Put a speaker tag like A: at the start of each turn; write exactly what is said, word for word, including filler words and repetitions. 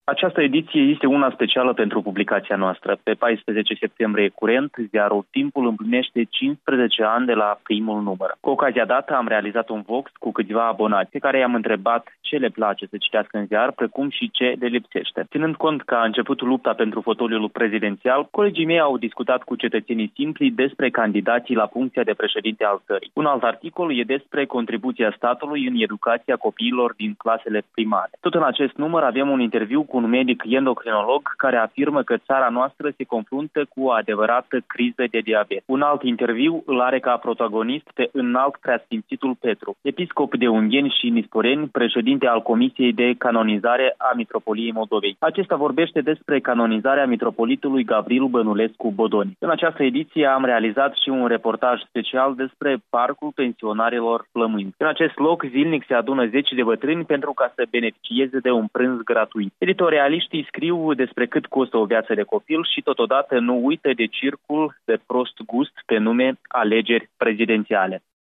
A: Această ediție este una specială pentru publicația noastră. Pe paisprezece septembrie curent, ziarul Timpul împlinește cincisprezece ani de la primul număr. Cu ocazia dată am realizat un Vox cu câțiva abonați pe care i-am întrebat ce le place să citească în ziar, precum și ce le lipsește. Ținând cont că a început lupta pentru fotoliul prezidențial, colegii mei au discutat cu cetățenii simpli despre candidații la funcția de președinte al țării. Un alt articol e despre contribuția statului în educația copiilor din clasele primare. Tot în acest număr avem un interviu cu un medic endocrinolog care afirmă că țara noastră se confruntă cu o adevărată criză de diabet. Un alt interviu îl are ca protagonist pe înalt preasfințitul Petru, episcop de Ungheni și Nisporeni, președinte al Comisiei de Canonizare a Mitropoliei Moldovei. Acesta vorbește despre canonizarea mitropolitului Gavril Bănulescu Bodoni. În această ediție am realizat și un reportaj special despre parcul pensionarilor Flămâni. În acest loc zilnic se adună zeci de bătrâni pentru ca să beneficieze de un prânz gratuit. Editorialiștii scriu despre cât costă o viață de copil și totodată nu uită de circul de prost gust pe nume alegeri prezidențiale.